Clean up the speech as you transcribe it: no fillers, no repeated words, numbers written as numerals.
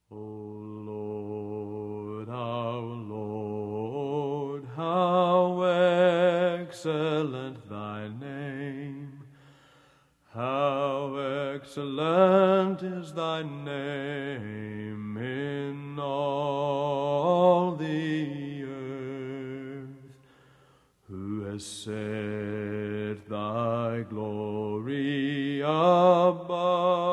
O Lord, our Lord, how excellent thy name! How excellent is thy name in all the earth! Who has set thy glory above